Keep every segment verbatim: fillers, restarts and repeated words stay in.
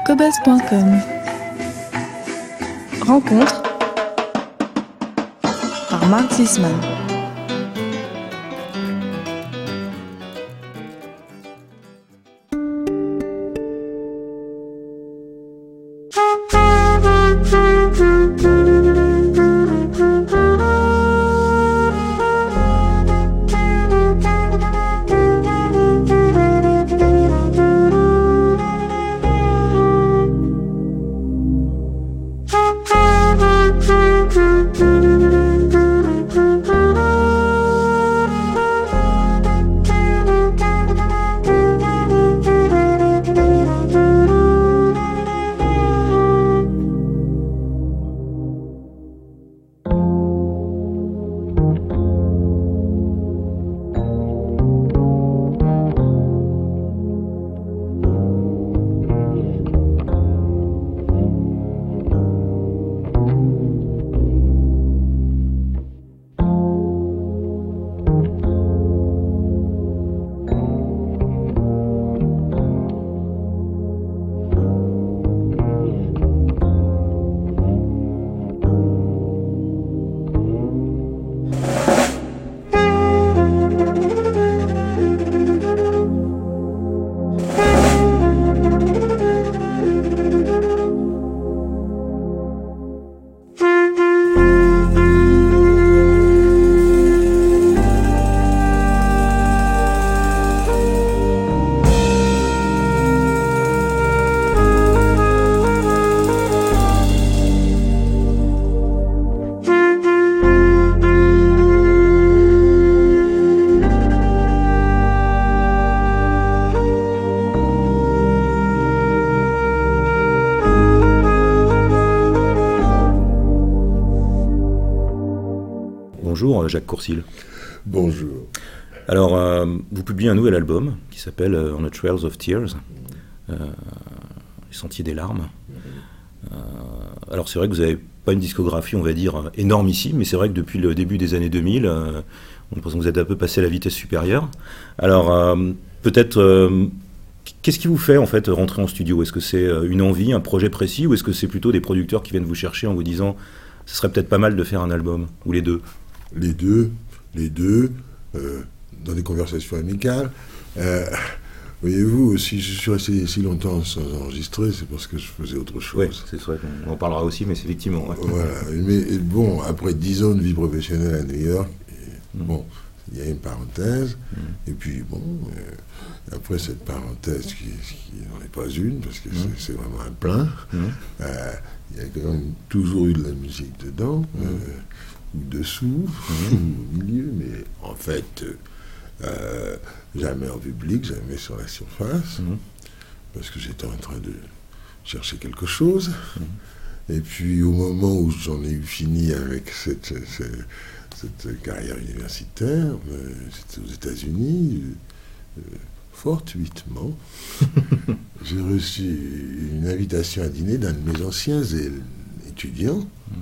cobuzz point com. Rencontre par Mark Zisman. Bonjour Jacques Courcil. Bonjour. Alors, euh, vous publiez un nouvel album qui s'appelle euh, On the Trails of Tears, euh, Les Sentiers des larmes. Euh, alors c'est vrai que vous n'avez pas une discographie, on va dire, énorme ici, mais c'est vrai que depuis le début des années deux mille, euh, on a l'impression que vous êtes un peu passé à la vitesse supérieure. Alors, euh, peut-être, euh, qu'est-ce qui vous fait en fait rentrer en studio ? Est-ce que c'est une envie, un projet précis, ou est-ce que c'est plutôt des producteurs qui viennent vous chercher en vous disant « ce serait peut-être pas mal de faire un album » ou les deux ? Les deux, les deux, euh, dans des conversations amicales. Euh, voyez-vous, si je suis resté si longtemps sans enregistrer, c'est parce que je faisais autre chose. Oui, c'est vrai qu'on en parlera aussi, mais c'est effectivement... Ouais. Voilà, mais bon, après dix ans de vie professionnelle à New York, et, mmh. bon, il y a une parenthèse, mmh. et puis bon, euh, après cette parenthèse qui, qui n'en est pas une, parce que mmh. c'est, c'est vraiment un plein, mmh. euh, il y a quand même toujours eu de la musique dedans, mmh. euh, dessous, mmh. au milieu, mais en fait, euh, jamais en public, jamais sur la surface, mmh. parce que j'étais en train de chercher quelque chose. Mmh. Et puis, au moment où j'en ai eu fini avec cette, cette, cette carrière universitaire, euh, c'était aux États-Unis, euh, fortuitement, j'ai reçu une invitation à dîner d'un de mes anciens étudiants, mmh.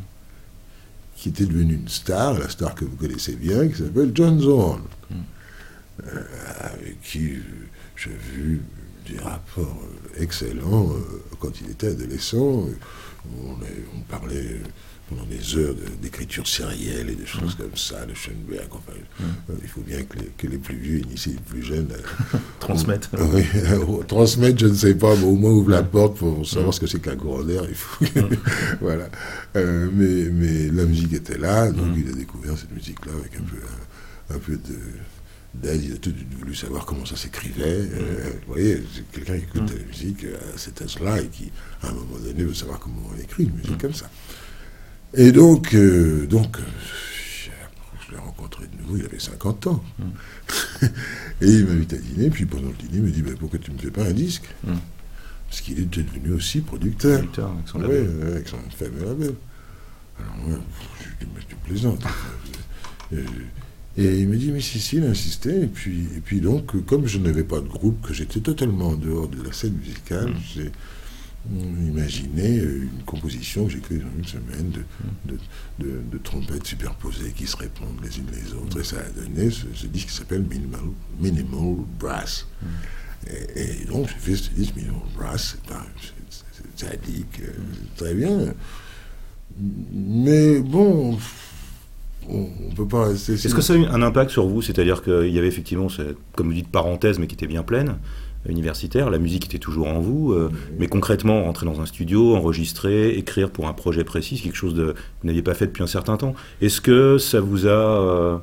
qui était devenu une star, la star que vous connaissez bien, qui s'appelle John Zorn, mm. euh, avec qui j'ai vu des rapports excellents euh, quand il était adolescent. On, on parlait pendant des heures de, d'écriture sérielle et des choses mm. comme ça, de Schoenberg. Enfin, mm. euh, il faut bien que les, que les plus vieux initient les plus jeunes. Euh, transmettre. On, oui, euh, transmettre, je ne sais pas, mais au moins ouvre la porte pour savoir mm. ce que c'est qu'un courant d'air. Il faut que, mm. voilà. Euh, mais, mais la musique était là, donc mm. il a découvert cette musique-là avec un peu, un, un peu de... d'aide. Il a tout voulu savoir comment ça s'écrivait. Mm. Euh, vous voyez, c'est quelqu'un qui écoute mm. la musique à cet âge-là et qui, à un moment donné, veut savoir comment on écrit une musique mm. comme ça. Et donc, euh, donc euh, je l'ai rencontré de nouveau, il avait cinquante ans. Mm. Et il m'invite à dîner, puis pendant le dîner, il me dit bah, « Pourquoi tu ne me fais pas un disque mm. ?» Parce qu'il était devenu aussi producteur. Producteur, avec son label. Oui, avec son fameux label. Alors moi, je lui dis « Mais tu plaisantes. » Et il me dit « Mais si, si, il a insisté. » Et puis, et puis donc, comme je n'avais pas de groupe, que j'étais totalement en dehors de la scène musicale, mm. j'ai imaginé une composition que j'ai écrite dans une semaine de, de, de, de trompettes superposées qui se répondent les unes les autres. Et ça a donné ce, ce disque qui s'appelle Minimal, Minimal Brass. Mm. Et, et donc j'ai fait ce disque Minimal Brass. C'est pas, c'est, c'est sadique, euh, très bien. Mais bon, on ne peut pas rester... Est-ce que ça a eu un impact sur vous? C'est-à-dire qu'il y avait effectivement, comme vous dites, parenthèse, mais qui était bien pleine, universitaire, la musique était toujours en vous, euh, oui. Mais concrètement, rentrer dans un studio, enregistrer, écrire pour un projet précis, c'est quelque chose de, que vous n'aviez pas fait depuis un certain temps. Est-ce que ça vous a euh,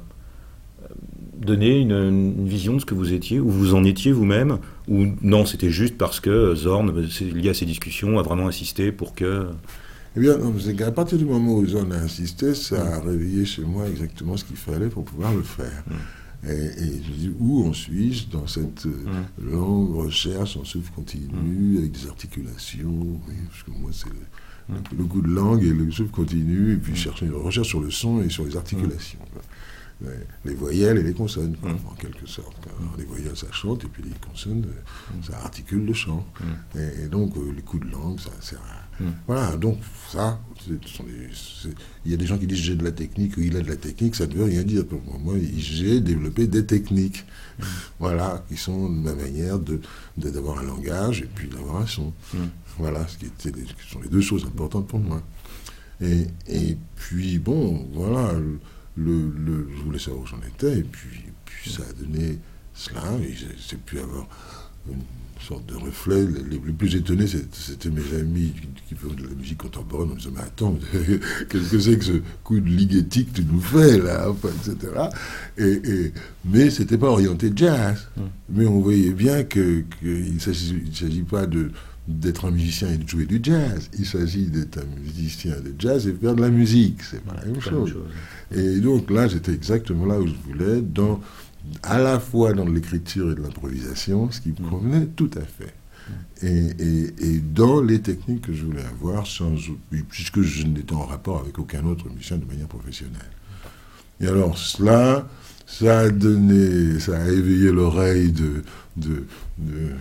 donné une, une vision de ce que vous étiez, ou vous en étiez vous-même, ou non, c'était juste parce que Zorn, lié à ces discussions, a vraiment insisté pour que... Eh bien, non, c'est qu'à partir du moment où Zorn a insisté, ça a réveillé chez moi exactement ce qu'il fallait pour pouvoir le faire. Mmh. Et, et je dis, où en Suisse, dans cette mmh. longue recherche en souffle continu, mmh. avec des articulations, oui, parce que moi, c'est le, mmh. le coup de langue et le souffle continu, et puis mmh. chercher une recherche sur le son et sur les articulations. Mmh. Les, les voyelles et les consonnes, mmh. en quelque sorte. Alors, les voyelles, ça chante, et puis les consonnes, mmh. ça articule le chant. Mmh. Et, et donc, euh, les coups de langue, ça sert à... Mmh. Voilà, donc ça, c'est, c'est des, c'est, il y a des gens qui disent j'ai de la technique ou il a de la technique, ça ne veut rien dire pour moi. Moi, j'ai développé des techniques, mmh. voilà, qui sont ma manière de, de, d'avoir un langage et puis d'avoir un son. Mmh. Voilà, ce qui, était les, qui sont les deux choses importantes pour moi. Et, et puis, bon, voilà, le, le, le, je voulais savoir où j'en étais, et puis, puis ça a donné cela, et j'ai, j'ai pu avoir une sorte de reflet. Les, les plus étonnés, c'était mes amis qui faisaient de la musique contemporaine. On me disait, mais attends, qu'est-ce que c'est que ce coup de ligétique que tu nous fais, là, enfin, et cetera. Et, et, mais c'était pas orienté jazz. Mm. Mais on voyait bien qu'il ne s'agit, s'agit pas de, d'être un musicien et de jouer du jazz. Il s'agit d'être un musicien de jazz et faire de la musique. C'est pas la même chose. chose. Et donc là, j'étais exactement là où je voulais, dans... à la fois dans l'écriture et de l'improvisation, ce qui me convenait tout à fait. Et, et, et dans les techniques que je voulais avoir, sans, puisque je n'étais en rapport avec aucun autre musicien de manière professionnelle. Et alors cela, ça a donné, ça a éveillé l'oreille de, de, de,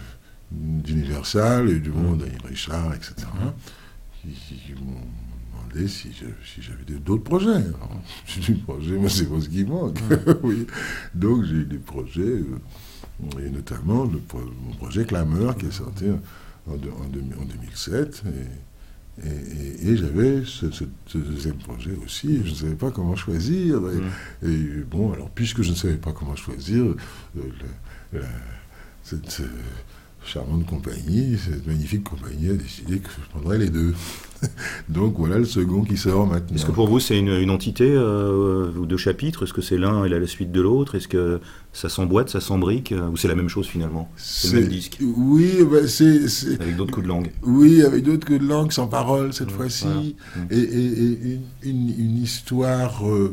d'Universal et du monde d'Annie Richard, et cetera, qui, qui m'ont si, je, si j'avais d'autres projets. Alors, j'ai des projets, moi c'est pas ce qui manque. Oui. Donc j'ai eu des projets, euh, et notamment le, mon projet Clameur qui est sorti en, en, en, en deux mille sept. Et, et, et, et j'avais ce, ce, ce deuxième projet aussi, et je ne savais pas comment choisir. Et, et bon, alors puisque je ne savais pas comment choisir, euh, le, la, cette... Euh, charmante compagnie, cette magnifique compagnie a décidé que je prendrais les deux. Donc voilà le second qui sort maintenant. Est-ce que pour vous c'est une, une entité euh, ou deux chapitres? Est-ce que c'est l'un et la, la suite de l'autre? Est-ce que ça s'emboîte, ça s'embrique? Ou c'est la même chose finalement? C'est, c'est le même disque? Oui, bah c'est, c'est... avec d'autres coups de langue. Oui, avec d'autres coups de langue, sans parole cette mmh, fois-ci. Voilà. Et, et, et une, une histoire euh,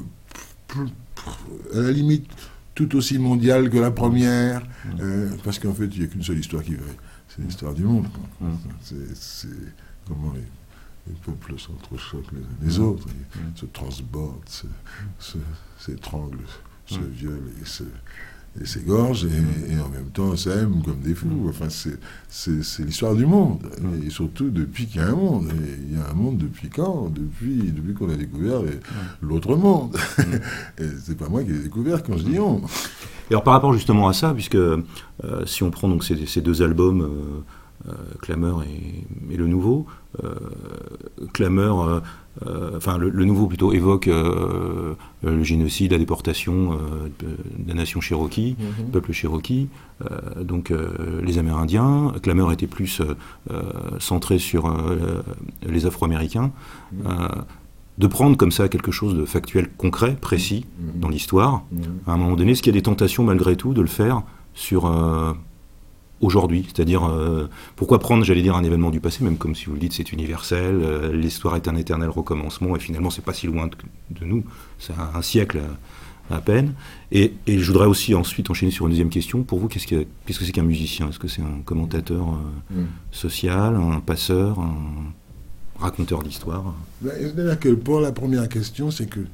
à la limite tout aussi mondiale que la première, mmh. euh, parce qu'en fait, il n'y a qu'une seule histoire qui vaille. C'est l'histoire du monde. Mmh. C'est, c'est comment les, les peuples s'entrechoquent les uns les mmh. autres, mmh. se transbordent, se, se, s'étranglent, mmh. se violent et se, et s'égorgent, et, mmh. et en même temps s'aiment comme des fous. Enfin, c'est, c'est, c'est l'histoire du monde. Mmh. Et surtout depuis qu'il y a un monde. Et il y a un monde depuis quand? Depuis, depuis qu'on a découvert les, mmh. l'autre monde. Mmh. Et c'est pas moi qui l'ai découvert quand je dis on. Et alors par rapport justement à ça, puisque euh, si on prend donc ces, ces deux albums, euh, euh, Clameur et, et le nouveau, euh, Clameur, euh, euh, enfin le, le nouveau plutôt évoque euh, le génocide, la déportation euh, de, de la nation Cherokee, mm-hmm. du peuple Cherokee, euh, donc euh, les Amérindiens. Clameur était plus euh, centré sur euh, les Afro-Américains. Mm-hmm. Euh, de prendre comme ça quelque chose de factuel, concret, précis, mmh. dans l'histoire, mmh. à un moment donné, est-ce qu'il y a des tentations malgré tout de le faire sur euh, aujourd'hui? C'est-à-dire, euh, pourquoi prendre, j'allais dire, un événement du passé, même comme si vous le dites, c'est universel, euh, l'histoire est un éternel recommencement, et finalement, c'est pas si loin de, de nous, c'est un, un siècle à, à peine. Et, et je voudrais aussi ensuite enchaîner sur une deuxième question. Pour vous, qu'est-ce que, qu'est-ce que c'est qu'un musicien? Est-ce que c'est un commentateur euh, mmh. social, un passeur, un raconteur d'histoire? C'est-à-dire que pour la première question, c'est que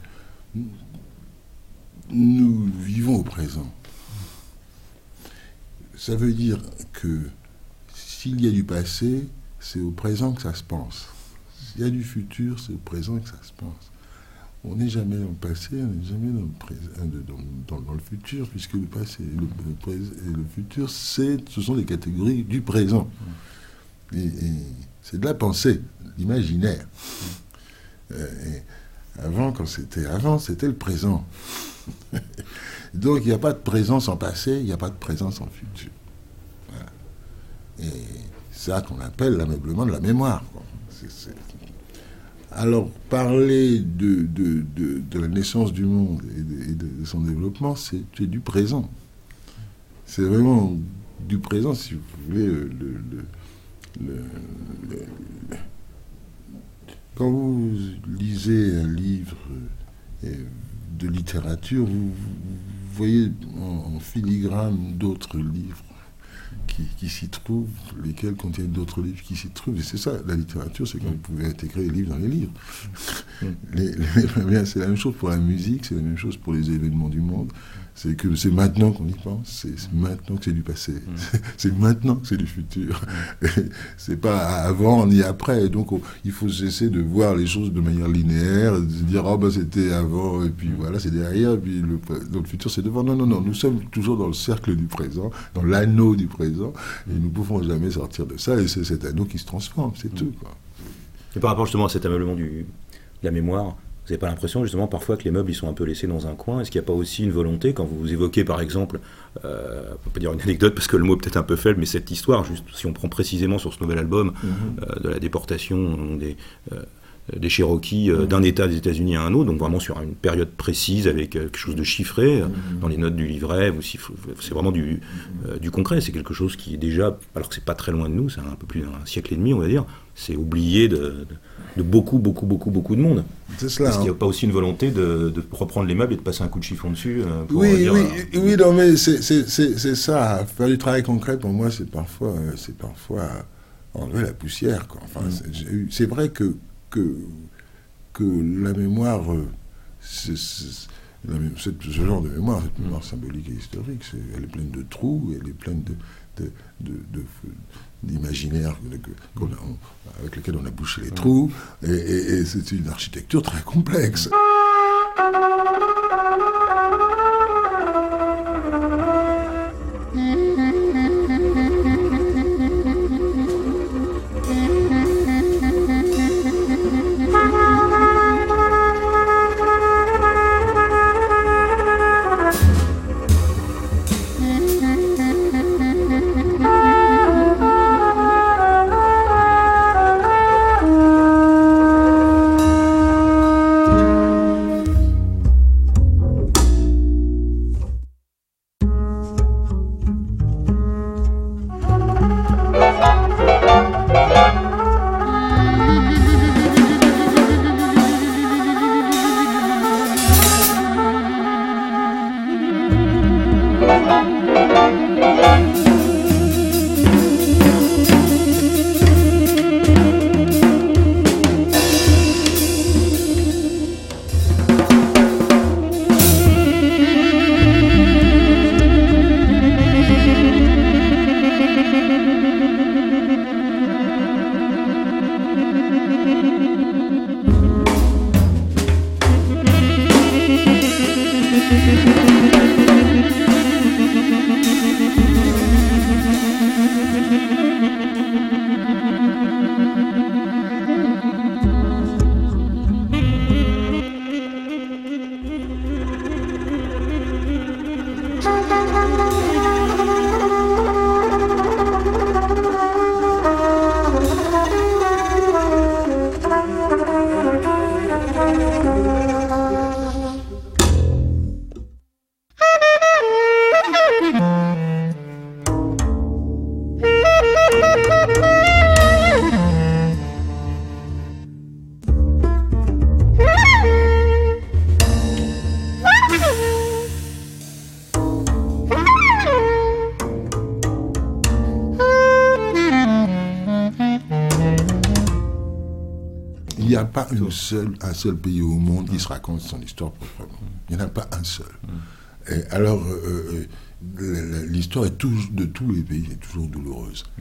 nous vivons au présent. Ça veut dire que s'il y a du passé, c'est au présent que ça se pense. S'il y a du futur, c'est au présent que ça se pense. On n'est jamais dans le passé, on n'est jamais dans le, présent, dans, dans, dans le futur, puisque le passé et le, le, et le futur, c'est, ce sont des catégories du présent. et, et c'est de la pensée, l'imaginaire. Euh, et avant, quand c'était avant, c'était le présent. Donc il n'y a pas de présent sans passé, il n'y a pas de présent sans futur. Voilà. Et c'est ça qu'on appelle l'ameublement de la mémoire, quoi. C'est, c'est... Alors, parler de, de, de, de la naissance du monde et de, et de son développement, c'est, c'est du présent. C'est vraiment du présent, si vous voulez. Le, le, le, le, le... Quand vous lisez un livre de littérature, vous, vous voyez en, en filigrane d'autres livres Qui, qui s'y trouvent, lesquels contiennent d'autres livres qui s'y trouvent. Et c'est ça, la littérature, c'est quand vous pouvez intégrer les livres dans les livres. Les, les, bien, c'est la même chose pour la musique, c'est la même chose pour les événements du monde. C'est que c'est maintenant qu'on y pense, c'est, c'est maintenant que c'est du passé, c'est, c'est maintenant que c'est du futur. C'est pas avant ni après. Et donc on, il faut cesser de voir les choses de manière linéaire, de se dire oh ben c'était avant et puis voilà c'est derrière, et puis le, dans le futur c'est devant. Non non non, nous sommes toujours dans le cercle du présent, dans l'anneau du présent, et nous ne pouvons jamais sortir de ça. Et c'est cet anneau qui se transforme, c'est tout, quoi. Et par rapport justement à cet ameublement du, de la mémoire, vous n'avez pas l'impression justement parfois que les meubles ils sont un peu laissés dans un coin? Est-ce qu'il n'y a pas aussi une volonté, quand vous évoquez par exemple, euh, on peut pas dire une anecdote parce que le mot est peut-être un peu faible, mais cette histoire, juste si on prend précisément sur ce nouvel album, mm-hmm. euh, de la déportation des, euh, des Cherokees euh, mm-hmm. d'un État des États-Unis à un autre, donc vraiment sur une période précise avec euh, quelque chose de chiffré, euh, mm-hmm. dans les notes du livret, aussi, c'est vraiment du, euh, du concret, c'est quelque chose qui est déjà, alors que c'est pas très loin de nous, c'est un peu plus d'un siècle et demi on va dire, c'est oublié de, de de beaucoup, beaucoup, beaucoup, beaucoup de monde. C'est cela. Est-ce qu'il n'y a hein. pas aussi une volonté de, de reprendre les meubles et de passer un coup de chiffon dessus euh, pour Oui, dire, oui, euh, oui, non, mais c'est, c'est, c'est, c'est ça. Faire du travail concret, pour moi, c'est parfois, c'est parfois enlever la poussière, quoi. Enfin, mm. c'est, c'est vrai que, que, que la mémoire, c'est, c'est, la, cette, ce genre de mémoire, cette mémoire symbolique et historique, c'est, elle est pleine de trous, elle est pleine de... de, de, de, de d'imaginaire qu'on a, on, avec lequel on a bouché les trous, et, et, et c'est une architecture très complexe. Il n'y a pas une seule, un seul pays au monde qui se raconte son histoire proprement. Il n'y en a pas un seul. Et alors, euh, euh, l'histoire est tout, de tous les pays est toujours douloureuse.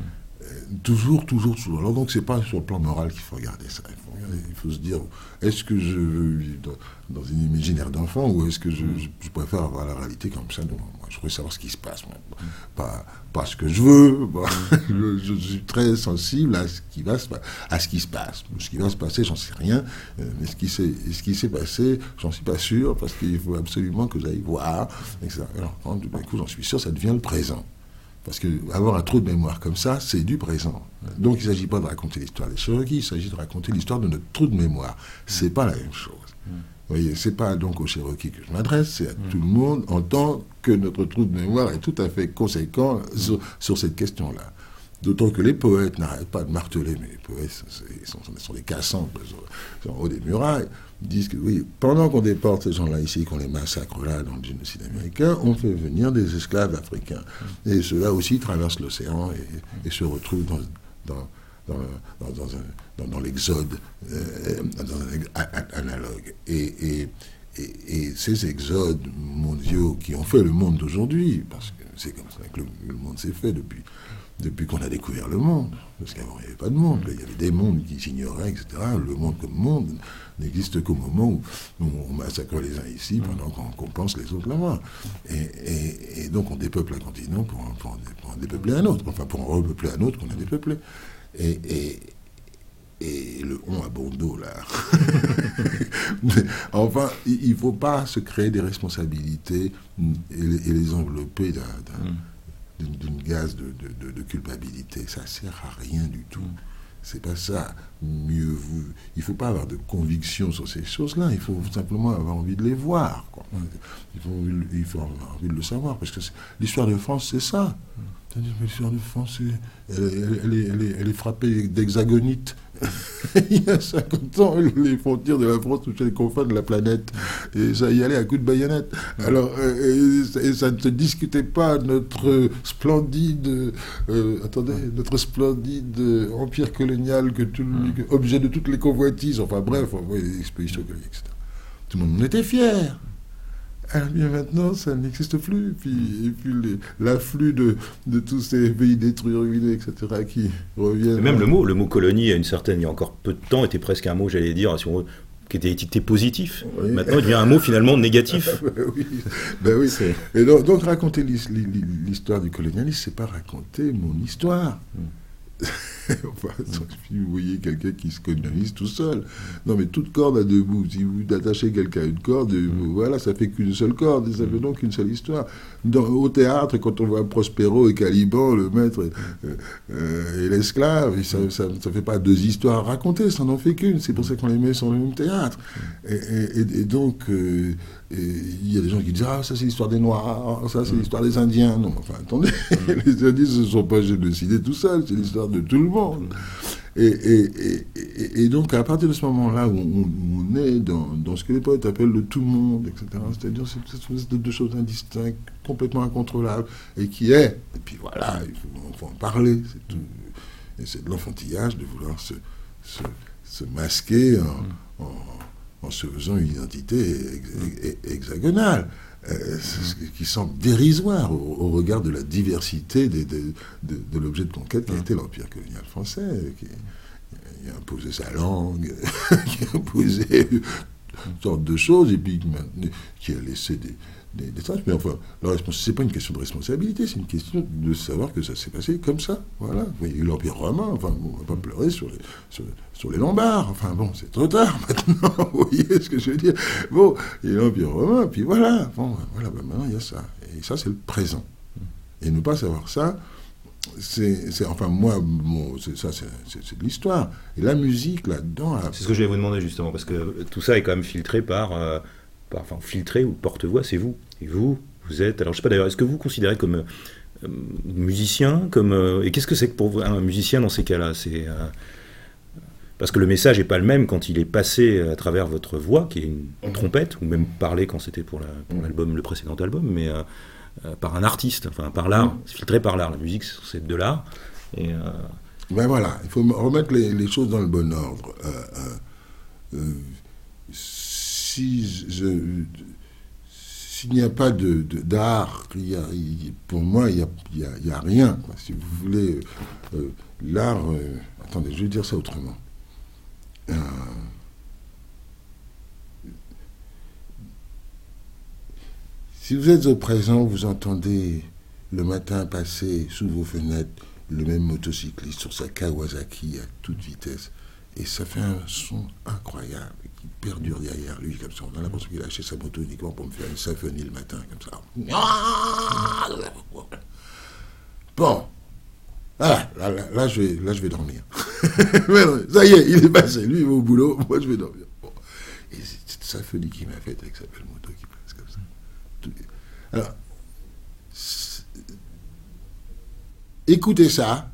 Toujours, toujours, toujours. Alors donc, c'est pas sur le plan moral qu'il faut regarder ça. Il faut, regarder, il faut se dire, est-ce que je veux vivre dans, dans une imaginaire d'enfant ou est-ce que je, je, je préfère avoir la réalité comme ça devant moi. Je voudrais savoir ce qui se passe. Moi. Pas, pas ce que je veux. Bon, je, je suis très sensible à ce qui va se, à ce qui se passe. Ce qui va se passer, j'en sais rien. Mais ce qui s'est, ce qui s'est passé, j'en suis pas sûr parce qu'il faut absolument que j'aille voir. Et cetera. Alors, quand du coup, j'en suis sûr, ça devient le présent. Parce qu'avoir un trou de mémoire comme ça, c'est du présent. Donc il ne s'agit pas de raconter l'histoire des Cherokees, il s'agit de raconter l'histoire de notre trou de mémoire. C'est pas la même chose. Vous voyez, c'est pas donc aux Cherokees que je m'adresse, c'est à tout le monde en tant que notre trou de mémoire est tout à fait conséquent sur, sur cette question-là. D'autant que les poètes n'arrêtent pas de marteler, mais les poètes ils sont, sont des cassants, ils sont en haut des murailles, disent que oui, pendant qu'on déporte ces gens-là ici, qu'on les massacre là dans le génocide américain, on fait venir des esclaves africains. Et ceux-là aussi traversent l'océan et, et se retrouvent dans, dans, dans, dans, dans, un, dans, dans l'exode, euh, dans un analogue. Et, et, et, et ces exodes mondiaux qui ont fait le monde d'aujourd'hui, parce que c'est comme ça que le, le monde s'est fait depuis... Depuis qu'on a découvert le monde, parce qu'avant il n'y avait pas de monde, il y avait des mondes qui s'ignoraient, et cetera. Le monde comme monde n'existe qu'au moment où, où on massacre les uns ici pendant qu'on, qu'on pense les autres là-bas. Et, et, et donc on dépeuple un continent pour, pour, en, pour en dépeupler un autre, enfin pour en repeupler un autre qu'on a dépeuplé. Et, et, et le on à bon dos là. Enfin, il ne faut pas se créer des responsabilités et les, et les envelopper d'un... d'un D'une, d'une gaz de, de, de, de culpabilité. Ça sert à rien du tout. C'est pas ça. Mieux vous. Il faut pas avoir de conviction sur ces choses-là. Il faut simplement avoir envie de les voir. Quoi. Il faut, il faut avoir envie de le savoir. Parce que l'histoire de France, c'est ça. C'est-à-dire que l'histoire de France, elle, elle, elle, est, elle, est, elle est frappée d'hexagonite. Il y a cinquante ans, les frontières de la France touchaient les confins de la planète. Et ça y allait à coups de baïonnette. Alors, euh, et, et ça ne se discutait pas notre splendide, euh, attendez, notre splendide empire colonial, que tout, que, objet de toutes les convoitises. Enfin bref, ouais, l'expédition, et cetera. Tout le monde en était fier. Alors bien maintenant, ça n'existe plus. Et puis, et puis les, l'afflux de, de tous ces pays détruits, ruinés, et cetera, qui reviennent. Même le mot, le mot colonie, à une certaine, il y a encore peu de temps, était presque un mot, j'allais dire, si on, qui était étiqueté positif. Oui. Maintenant, il devient un mot finalement négatif. ben oui. Ben oui. C'est... Et donc, donc, raconter l'histoire du colonialisme, c'est pas raconter mon histoire. Mm. Enfin, si vous voyez quelqu'un qui se colonise tout seul, non mais toute corde a deux bouts. Si vous attachez quelqu'un à une corde, mm. voilà, ça fait qu'une seule corde, et ça fait donc une seule histoire. Dans, au théâtre, quand on voit Prospero et Caliban, le maître et, euh, et l'esclave, et ça, ça, ça fait pas deux histoires à raconter, ça n'en fait qu'une. C'est pour ça qu'on les met sur le même théâtre. Et, et, et donc, euh, il y a des gens qui disent ah ça c'est l'histoire des Noirs, ça c'est l'histoire des Indiens. Non, enfin attendez, les Indiens ne se sont pas génocidés tout seuls, c'est l'histoire de tout le monde. Et, et, et, et, et donc à partir de ce moment-là où on, où on est dans, dans ce que les poètes appellent le tout le monde, et cetera. C'est-à-dire cette espèce de deux choses indistinctes, complètement incontrôlables, et qui est, et puis voilà, il faut, il faut en parler, c'est tout. Et c'est de l'enfantillage de vouloir se, se, se masquer en, en en se faisant une identité hex- hexagonale, euh, qui semble dérisoire au, au regard de la diversité des, des, de, de l'objet de conquête qui a été l'Empire colonial français, qui, qui a imposé sa langue, qui a imposé toutes sortes de choses, et puis qui a laissé des, des, des traces. Mais enfin, c'est pas une question de responsabilité, c'est une question de savoir que ça s'est passé comme ça. Voilà. Vous voyez, l'Empire romain, enfin, on va pas pleurer sur les, sur, sur les Lombards. Enfin bon, c'est trop tard maintenant. Vous voyez ce que je veux dire? Bon, il y a l'Empire romain, puis voilà. Bon, voilà, ben maintenant il y a ça. Et ça, c'est le présent. Et ne pas savoir ça, c'est, c'est enfin moi, bon, c'est, ça, c'est, c'est, c'est de l'histoire. Et la musique là-dedans. C'est ce que je vais vous demander justement, parce que tout ça est quand même filtré par. Euh, Enfin, filtré ou porte-voix, c'est vous. Et vous, vous êtes... Alors, je sais pas d'ailleurs, est-ce que vous considérez comme euh, musicien comme, euh, et qu'est-ce que c'est que pour vous un musicien dans ces cas-là? C'est, euh, parce que le message n'est pas le même quand il est passé à travers votre voix, qui est une, une trompette, ou même parlé quand c'était pour, la, pour l'album, le précédent album, mais euh, euh, par un artiste, enfin par l'art, c'est filtré par l'art. La musique, c'est de l'art. Et, euh... Ben voilà, il faut remettre les, les choses dans le bon ordre. Euh, euh, euh, Si je, si s'il n'y a pas de, de, d'art, il y a, il, pour moi, il n'y a, il y a, il y a rien. Quoi. Si vous voulez, euh, l'art... Euh, attendez, je vais dire ça autrement. Euh, si vous êtes au présent, vous entendez le matin passer sous vos fenêtres le même motocycliste sur sa Kawasaki à toute vitesse. Et ça fait un son incroyable qui perdure derrière lui comme ça. On a l'impression qu'il a acheté sa moto uniquement pour me faire une symphonie le matin comme ça. Bon. Ah, là, là, là, je vais, là, je vais dormir. Mais non, ça y est, il est passé. Lui, il va au boulot. Moi, je vais dormir. Bon. Et c'est cette symphonie qu'il m'a faite avec sa belle moto qui passe comme ça. Alors, écoutez ça.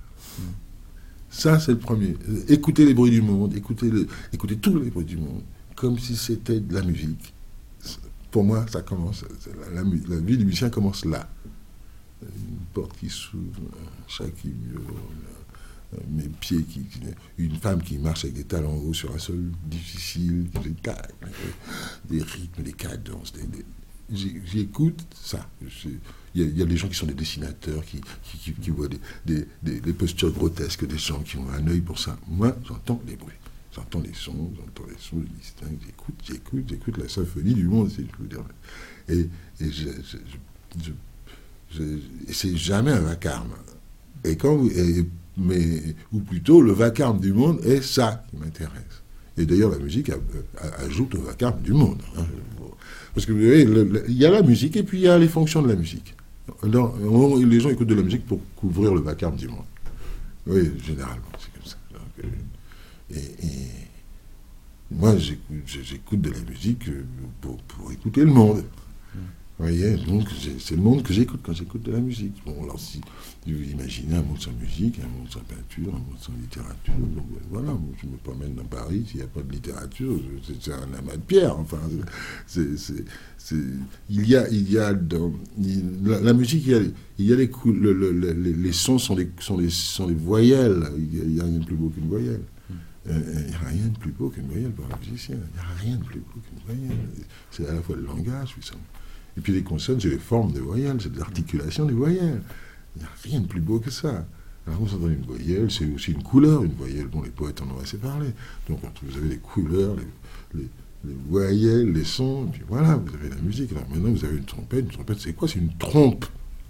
Ça, c'est le premier. Écoutez les bruits du monde, écoutez, le, écoutez tous les bruits du monde, comme si c'était de la musique. Pour moi, ça commence. La, la, la vie du musicien commence là. Une porte qui s'ouvre, un chat qui miaule, mes pieds qui. Une femme qui marche avec des talons hauts sur un sol difficile, des, des rythmes, des cadences, des, des j'écoute ça. Il y, y a des gens qui sont des dessinateurs, qui, qui, qui, qui voient des, des, des, des postures grotesques, des gens qui ont un œil pour ça. Moi, j'entends les bruits, j'entends les sons, j'entends les sons, je distingue, j'écoute, j'écoute, j'écoute la symphonie du monde, si je peux dire. Et, et, je, je, je, je, je, c'est jamais un vacarme. Et quand vous, et, mais, ou plutôt, le vacarme du monde est ça qui m'intéresse. Et d'ailleurs, la musique a, a, ajoute au vacarme du monde. Hein. Parce que vous voyez, il y a la musique et puis il y a les fonctions de la musique. Alors, on, les gens écoutent de la musique pour couvrir le vacarme du monde. Oui, généralement, c'est comme ça. Donc, et, et moi, j'écoute, j'écoute de la musique pour, pour écouter le monde. Vous voyez, donc c'est le monde que j'écoute quand j'écoute de la musique. Bon, alors si vous imaginez un monde sans musique, un monde sans peinture, un monde sans littérature, donc voilà, je me promène dans Paris, s'il n'y a pas de littérature, c'est un amas de pierre. Enfin, c'est, c'est, c'est, il y a, il y a dans il, la, la musique, il y a, il y a les, coups, le, le, le, les, les sons sont des, sont des, sont des voyelles. Il n'y a, a rien de plus beau qu'une voyelle. Il n'y a rien de plus beau qu'une voyelle pour un musicien. Il n'y a rien de plus beau qu'une voyelle. C'est à la fois le langage, puis ça. Et puis les consonnes, c'est les formes des voyelles, c'est l'articulation des voyelles. Il n'y a rien de plus beau que ça. Alors, vous entendez une voyelle, c'est aussi une couleur, une voyelle dont les poètes en ont assez parlé. Donc, vous avez les couleurs, les, les, les voyelles, les sons, et puis voilà, vous avez la musique. Alors maintenant, vous avez une trompette. Une trompette, c'est quoi? C'est une trompe.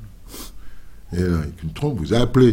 Et là, avec une trompe, vous appelez.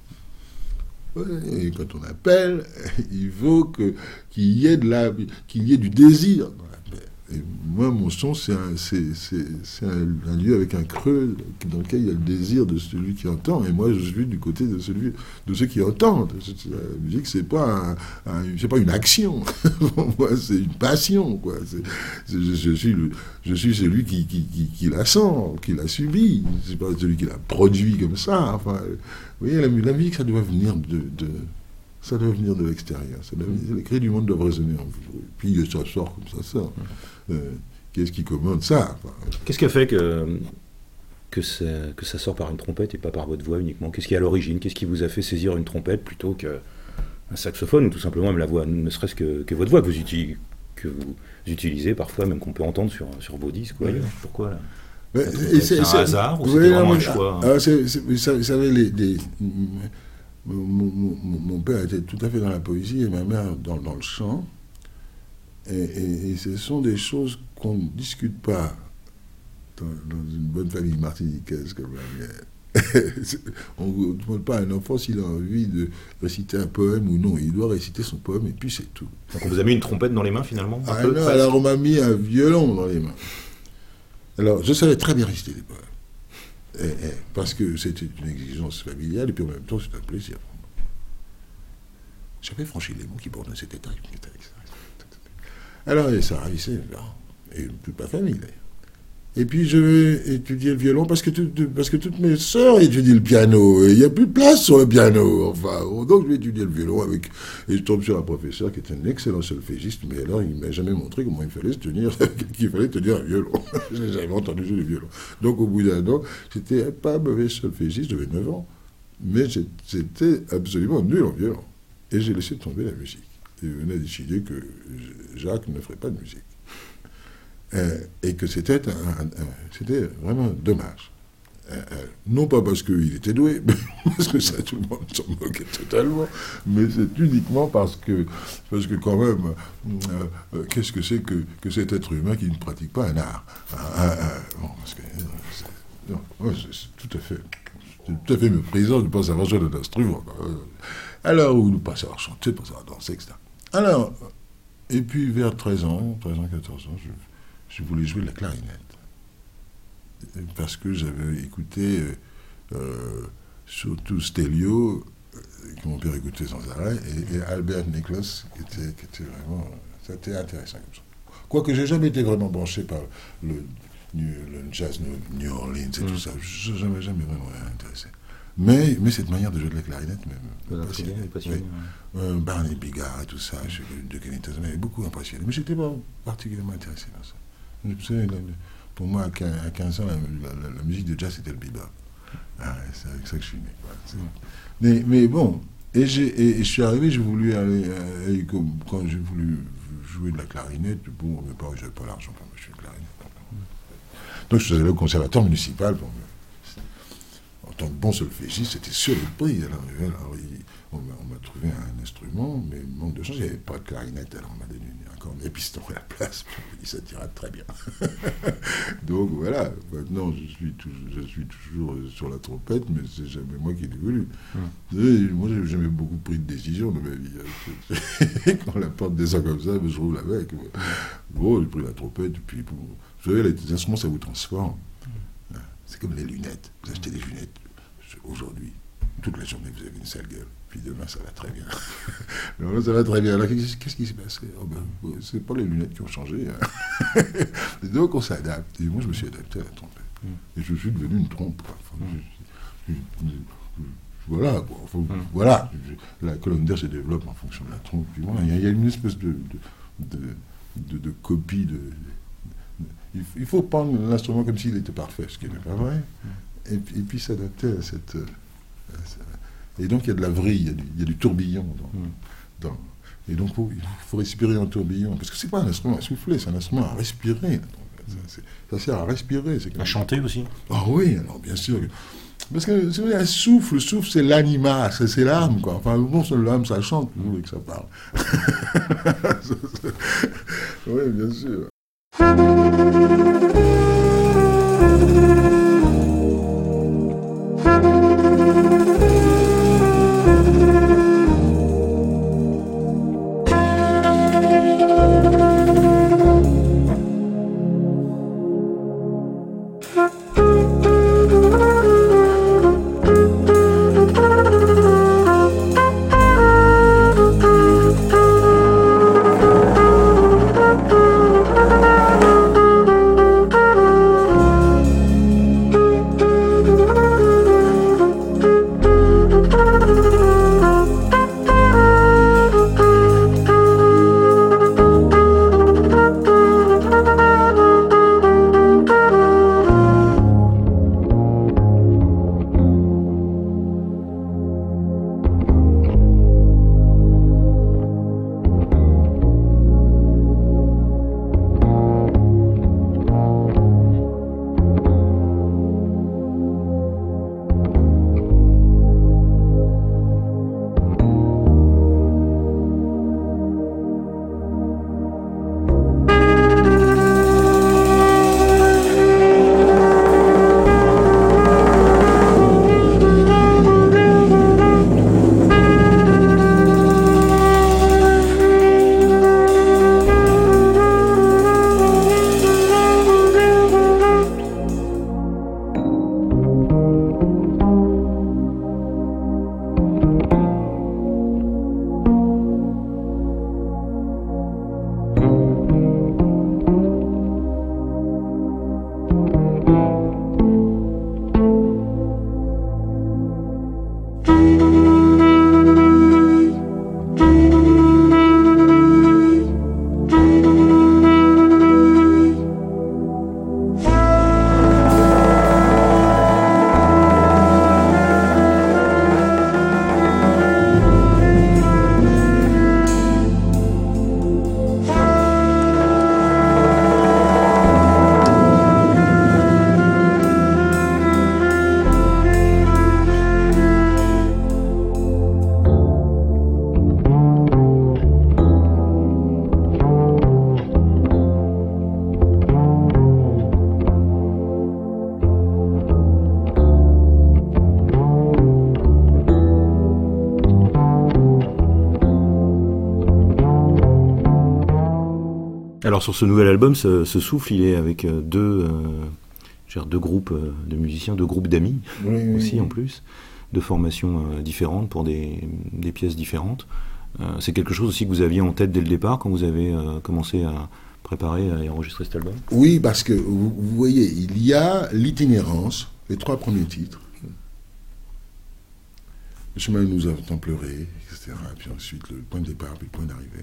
Et quand on appelle, il faut que, qu'il y ait de la, qu'il y ait du désir dans l'appel. Et moi, mon son, c'est un, c'est, c'est, c'est un, un lieu avec un creux dans lequel il y a le désir de celui qui entend. Et moi, je suis du côté de celui, de ceux qui entendent. La musique, c'est pas, un, un, c'est pas une action. Pour moi, c'est une passion, quoi. C'est, c'est, je, je, suis le, je suis celui qui, qui, qui, qui la sent, qui la subit. C'est pas celui qui la produit comme ça. Enfin, vous voyez, la, la musique, ça doit venir de... de ça doit venir de l'extérieur. Ça doit venir, les cris du monde doivent résonner en vous. Puis ça sort comme ça sort. Euh, qu'est-ce qui commande ça? Enfin, qu'est-ce qui a fait que, que, ça, que ça sort par une trompette et pas par votre voix uniquement? Qu'est-ce qui est à l'origine? Qu'est-ce qui vous a fait saisir une trompette plutôt qu'un saxophone, ou tout simplement même la voix, ne serait-ce que, que votre voix que vous, utilisez, que vous utilisez parfois, même qu'on peut entendre sur, sur vos disques? Ouais. Pourquoi là? Mais, c'est, c'est un c'est, hasard ou c'était oui, vraiment non, un choix? Ah, c'est, c'est, vous savez, les... les Mon, mon, mon père était tout à fait dans la poésie et ma mère dans, dans le chant. Et, et, et ce sont des choses qu'on ne discute pas dans, dans une bonne famille martiniquaise comme la mienne. On ne demande pas à un enfant s'il a envie de réciter un poème ou non. Il doit réciter son poème et puis c'est tout. Donc on vous a mis une trompette dans les mains finalement? Ah non, alors on m'a mis un violon dans les mains. Alors je savais très bien réciter des poèmes. Et, et, parce que c'était une exigence familiale et puis en même temps c'est un plaisir. J'avais franchi les mots qui bordaient cet état. Alors et ça ravissait, et toute ma famille d'ailleurs. Et puis je vais étudier le violon parce que, tout, parce que toutes mes sœurs étudient le piano et il n'y a plus de place sur le piano. Enfin, donc je vais étudier le violon avec, et je tombe sur un professeur qui était un excellent solfégiste, mais alors il ne m'a jamais montré comment il fallait se tenir, qu'il fallait tenir un violon. Je n'ai jamais entendu jouer du violon. Donc au bout d'un an, j'étais pas mauvais solfégiste, j'avais neuf ans, mais j'étais absolument nul en violon. Et j'ai laissé tomber la musique. Et on a décidé que Jacques ne ferait pas de musique. euh, et que c'était, un, un, un, c'était vraiment dommage. Euh, euh, non pas parce qu'il était doué, parce que ça tout le monde s'en moquait totalement, mais c'est uniquement parce que, parce que quand même, euh, euh, qu'est-ce que c'est que, que cet être humain qui ne pratique pas un art un, un, un, bon, parce que, c'est, non, ouais, c'est, c'est tout à fait, c'est tout à fait méprisant de ne pas savoir jouer d'un instrument. Alors, ou ne pas savoir chanter, ne pas savoir danser, et cetera. Alors, et puis vers treize ans, treize ans, quatorze ans, je, je voulais jouer de la clarinette. Parce que j'avais écouté euh, surtout Stelio, euh, que mon père écoutait sans arrêt, et, et Albert Nicholas, qui était, qui était vraiment... C'était intéressant comme ça. Quoique j'ai jamais été vraiment branché par le, le jazz New, New Orleans et mmh. tout ça, je n'avais jamais vraiment intéressé. Mais, mais cette manière de jouer de la clarinette me passionnait. Oui. Ouais. Euh, Barney Bigard et tout ça, de Kenny ça m'avait beaucoup impressionné. Mais je n'étais pas particulièrement intéressé dans ça. Vous savez, le, le, pour moi, à quinze ans, la, la, la, la musique de jazz, c'était le bebop. Ah, c'est avec ça que je suis né. Voilà, mais, mais bon, et, j'ai, et, et je suis arrivé, j'ai voulu aller, euh, et comme, quand j'ai voulu jouer de la clarinette, bon, mes parents, j'avais pas l'argent pour me jouer de clarinette. Donc je suis allé au conservatoire municipal. Pour me, en tant que bon solfégiste, c'était sur le prix. Alors, alors il, on, m'a, on m'a trouvé un instrument, mais manque de chance, il n'y avait pas de clarinette, alors on m'a donné un cornet et piston à la place, puis ça tira très bien. Donc voilà, maintenant je suis, toujours, je suis toujours sur la trompette, mais c'est jamais moi qui l'ai voulu. Hum. Moi j'ai jamais beaucoup pris de décision dans ma vie. Quand la porte descend comme ça, je roule avec. Bon, j'ai pris la trompette, et puis bon, vous savez, les instruments ça vous transforme. Hum. C'est comme les lunettes, vous achetez des lunettes aujourd'hui, toute la journée vous avez une sale gueule. Puis demain, ça va très bien. Demain, ça va très bien. Alors, qu'est-ce, qu'est-ce qui s'est passé? Oh ben, c'est pas les lunettes qui ont changé. Hein. Donc, on s'adapte. Et moi, je me suis adapté à la trompette. Mm. Et je suis devenu une trompe. Enfin, mm. je, je, je, je, voilà. Quoi. Enfin, mm. voilà. Je, la colonne d'air se développe en fonction de la trompe. Puis, voilà, il y, y a une espèce de, de, de, de, de copie. De, de, il faut prendre l'instrument comme s'il était parfait, ce qui n'est pas vrai. Mm. Et, et puis s'adapter à cette... À cette Et donc, il y a de la vrille, il y a du, il y a du tourbillon. Dans, mm. dans, et donc, faut, il faut respirer en tourbillon. Parce que ce n'est pas un instrument à souffler, c'est un instrument à respirer. Donc, ça, ça sert à respirer. C'est à chanter aussi. Ah oui, alors bien sûr. Parce que c'est un souffle, le souffle, c'est l'anima, c'est, c'est l'âme, quoi. Enfin, bon, c'est l'âme, ça chante, vous voulez que ça parle. Oui, bien sûr. Alors sur ce nouvel album, ce, ce souffle, il est avec euh, deux, euh, genre deux groupes euh, de musiciens, deux groupes d'amis Oui, aussi oui. en plus, de formations euh, différentes pour des, des pièces différentes. Euh, c'est quelque chose aussi que vous aviez en tête dès le départ quand vous avez euh, commencé à préparer et enregistrer cet album? Oui, parce que vous, vous voyez, il y a l'itinérance, les trois premiers titres. Le chemin nous a tant pleuré, et cetera. Puis ensuite, le point de départ, puis le point d'arrivée.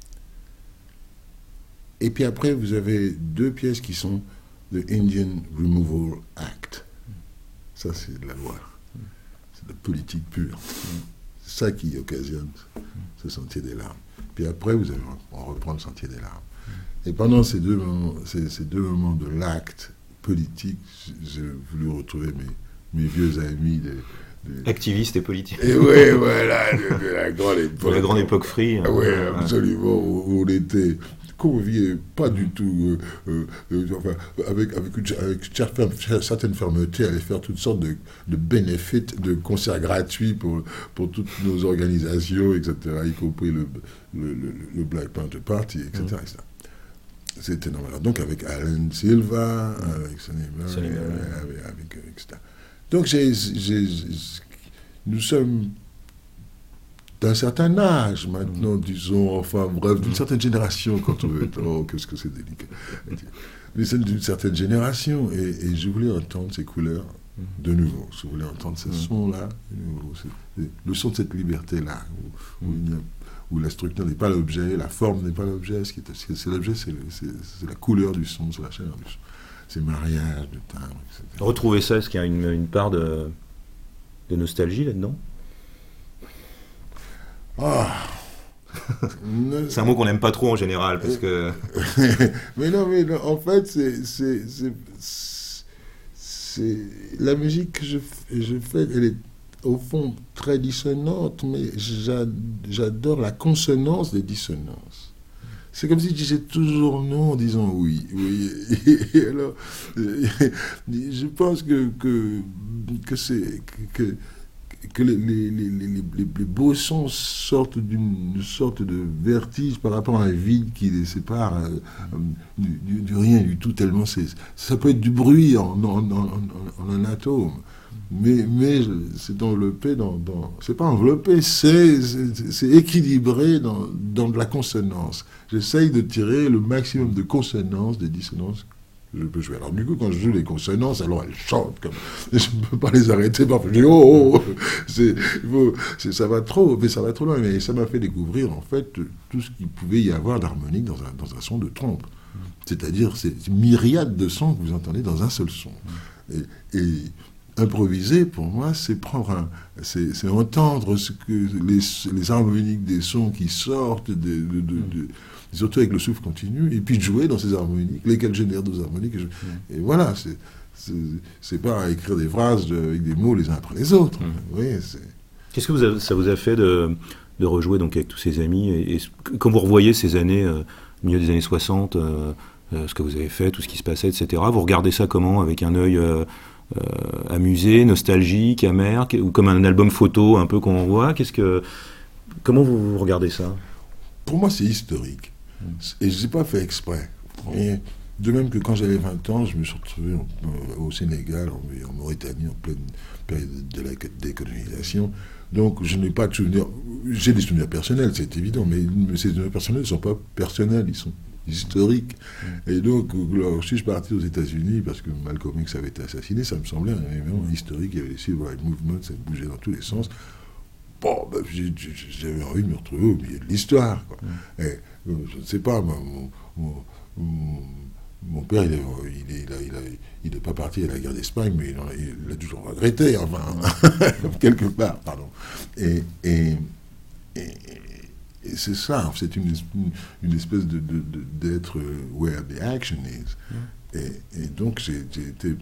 Et puis après, vous avez deux pièces qui sont The Indian Removal Act. Ça, c'est de la loi. C'est de la politique pure. C'est ça qui occasionne ce Sentier des larmes. Puis après, vous allez on reprend le Sentier des larmes. Et pendant ces deux moments, ces, ces deux moments de l'acte politique, j'ai voulu retrouver mes, mes vieux amis de, de... Activiste et politique. Et oui, voilà, de, de la grande époque. De la grande époque free. Ah oui, absolument, où on était conviés, pas du tout, euh, euh, enfin, avec, avec, une, avec une certaine fermeté, à aller faire toutes sortes de, de bénéfices, de concerts gratuits pour, pour toutes nos organisations, et cetera, y compris le, le, le, le Black Panther Party, et cetera, mmh. et cetera. C'était normal. Donc avec Alan Silva, mmh. avec Sonny Murray, avec, avec, et cetera. Donc j'ai, j'ai, j'ai, nous sommes d'un certain âge maintenant, mmh. disons, enfin bref, d'une certaine génération, quand on veut être, oh, qu'est-ce que c'est délicat. Mais c'est d'une certaine génération, et, et je voulais entendre ces couleurs mmh. de nouveau. Je voulais entendre ces mmh. sons-là, de nouveau. C'est, le son de cette liberté-là, où, où, il y a, où la structure n'est pas l'objet, la forme n'est pas l'objet, ce qui est, c'est, c'est l'objet, c'est, le, c'est, c'est la couleur du son, c'est la chaleur du son. C'est mariage, de timbre, et cetera. Retrouver ça, est-ce qu'il y a une, une part de, de nostalgie là-dedans? Ah. C'est un mot qu'on n'aime pas trop en général, parce que... mais non, mais non, en fait, c'est, c'est, c'est, c'est... La musique que je, je fais, elle est au fond très dissonante, mais j'adore la consonance des dissonances. C'est comme si je disais toujours non en disant oui. oui. Et alors, je pense que, que, que c'est... Que, que les, les, les, les, les, les beaux sons sortent d'une sorte de vertige par rapport à un vide qui les sépare euh, du, du, du rien du tout, tellement c'est, ça peut être du bruit en, en, en, en un atome, mais, mais c'est enveloppé dans, dans... C'est pas enveloppé, c'est, c'est, c'est équilibré dans, dans de la consonance. J'essaye de tirer le maximum de consonance des dissonances. Je peux jouer. Alors du coup, quand je joue les consonances, alors elles chantent comme... Je ne peux pas les arrêter. Parfois, je dis oh, oh, oh. C'est, faut, c'est, ça va trop, mais ça va trop loin. Mais ça m'a fait découvrir en fait tout ce qu'il pouvait y avoir d'harmonique dans un, dans un son de trompe. C'est-à-dire ces myriades de sons que vous entendez dans un seul son. Et, et improviser, pour moi, c'est prendre un, c'est, c'est entendre ce que les, les harmoniques des sons qui sortent de, de, de, de surtout avec le souffle continu, et puis de jouer dans ces harmoniques, lesquelles génèrent d'autres harmoniques. Et, je, mmh. et voilà, c'est, c'est, c'est pas à écrire des phrases de, avec des mots les uns après les autres. Mmh. Oui, c'est... Qu'est-ce que vous avez, ça vous a fait de, de rejouer donc, avec tous ces amis, et, et quand vous revoyez ces années, euh, au milieu des années soixante, euh, euh, ce que vous avez fait, tout ce qui se passait, et cetera, vous regardez ça comment? Avec un œil euh, euh, amusé, nostalgique, amer, ou comme un album photo un peu qu'on voit? Qu'est-ce que, comment vous, vous regardez ça? Pour moi, c'est historique. Et je ne l'ai pas fait exprès. Et de même que quand j'avais vingt ans, je me suis retrouvé en, euh, au Sénégal, en, en Mauritanie, en pleine période de la décolonisation. Donc je n'ai pas de souvenirs. J'ai des souvenirs personnels, c'est évident, mais, mais ces souvenirs personnels ne sont pas personnels, ils sont historiques. Mm. Et donc, alors, si je suis parti aux États-Unis, parce que Malcolm X avait été assassiné, ça me semblait évidemment mm. historique. Il y avait les Civil Rights Movement, ça bougeait dans tous les sens. Bon, ben, j'ai, j'avais envie de me retrouver au milieu de l'histoire, quoi. Mm. Et, je ne sais pas, mon, mon, mon, mon père, il n'est il est, il a, il a, il est pas parti à la guerre d'Espagne, mais il, en a, il a toujours regretté, enfin, quelque part, pardon. Et, et, et, et c'est ça, c'est une, une espèce de, de, de, d'être where the action is. Mm. Et, et donc, j'ai, j'ai été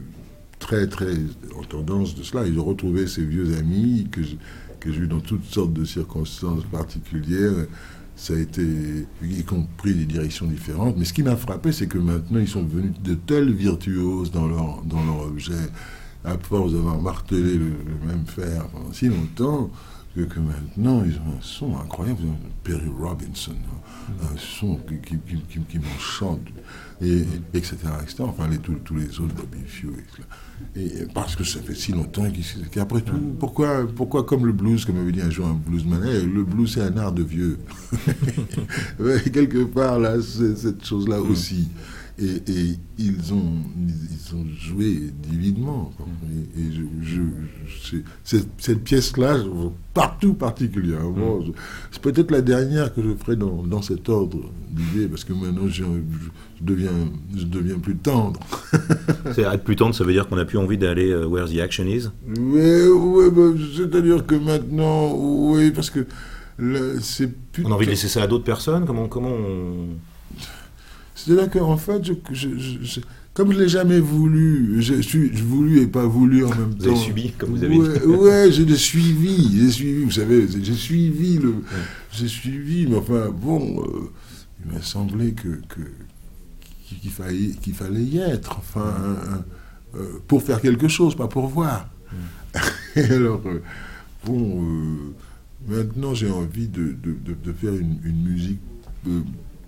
très, très en tendance de cela, et de retrouver ces vieux amis que, je, que j'ai eu dans toutes sortes de circonstances particulières. Ça a été, y compris des directions différentes. Mais ce qui m'a frappé, c'est que maintenant, ils sont devenus de tels virtuoses dans leur, dans leur objet, à force d'avoir martelé le, le même fer pendant si longtemps, que, que maintenant, ils ont un son incroyable. Perry Robinson, hein, un son qui, qui, qui, qui, qui m'enchante, et, et cetera, et cetera. Enfin, les, tous, tous les autres, Bobby Few, et, et parce que ça fait si longtemps qu'après tout, pourquoi, pourquoi comme le blues, comme avait dit un jour un bluesman, hey, le blues c'est un art de vieux. Quelque part, là, c'est cette chose-là aussi. Et, et ils, ont, ils ont joué divinement. Et, et je, je, je, cette, cette pièce-là, partout particulièrement, mm. c'est peut-être la dernière que je ferai dans, dans cet ordre d'idées, parce que maintenant je, je, deviens, je deviens plus tendre. C'est être plus tendre, ça veut dire qu'on n'a plus envie d'aller uh, where the action is. Oui, oui bah, c'est-à-dire que maintenant, oui, parce que là, c'est plus... On a envie de laisser ça à d'autres personnes. Comment, comment on... C'est-à-dire qu'en fait, je, je, je, je, comme je ne l'ai jamais voulu, je suis voulu et pas voulu en même vous temps. Vous avez subi, comme vous avez ouais, dit. Ouais, j'ai suivi, j'ai suivi, vous savez, j'ai suivi, le, ouais. j'ai suivi, mais enfin, bon, euh, il m'a semblé que, que, qu'il, fallait, qu'il fallait y être, enfin, un, un, euh, pour faire quelque chose, pas pour voir. Ouais. Et alors, euh, bon, euh, maintenant j'ai envie de, de, de, de faire une, une musique... Euh,